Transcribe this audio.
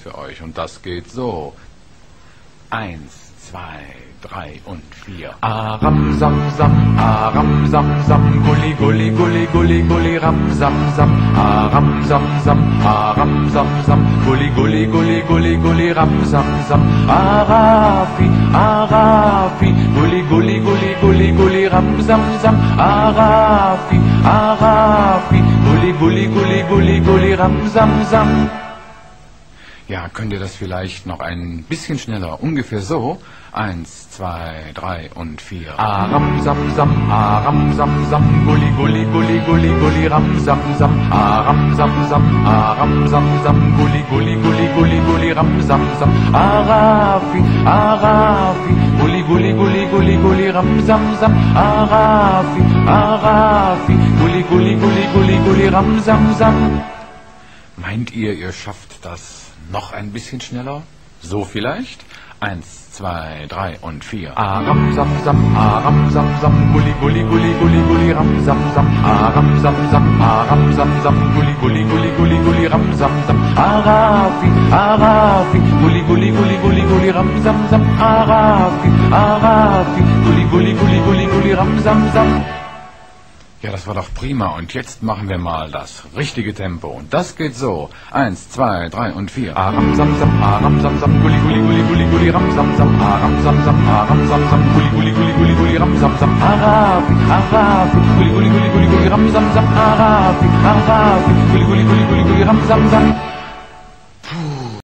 für euch und das geht so. 1, 2, 3 und 4. Aram sam sam, aram sam sam, gulli gulli gulli gulli gulli ram sam sam, aram sam sam, aram sam sam, gulli gulli gulli gulli gulli ram sam sam, arafi arafi, gulli gulli gulli gulli gulli ram sam sam, arafi arafi, gulli gulli gulli gulli gulli ram sam sam. Ja, könnt ihr das vielleicht noch ein bisschen schneller? Ungefähr so. 1, 2, 3 und 4. Aram sam sam, gulli gulli gulli gulli gulli ram sam sam. Aram sam sam, gulli gulli gulli gulli gulli ram sam sam. Arafi arafi, gulli gulli gulli gulli gulli ram sam sam. Arafi arafi, gulli gulli gulli gulli gulli ram sam sam. Meint ihr schafft das noch ein bisschen schneller? So vielleicht? 1, 2, 3 und 4. Aram sam sam, gulli gulli gulli gulli gulli ram sam sam. Aram sam sam, gulli gulli gulli gulli gulli ram sam sam. Arafi arafi, gulli gulli gulli gulli gulli ram sam sam. Arafi arafi, gulli gulli gulli gulli gulli ram sam sam. Ja, das war doch prima. Und jetzt machen wir mal das richtige Tempo. Und das geht so. 1, 2, 3 und 4. Aram sam sam, gulli gulli gulli gulli gulli ram sam sam. Aram sam sam, gulli gulli gulli gulli gulli ram sam sam. Arafi arafi, gulli gulli gulli gulli gulli ram sam sam. Arafi arafi, gulli gulli gulli gulli gulli ram sam sam.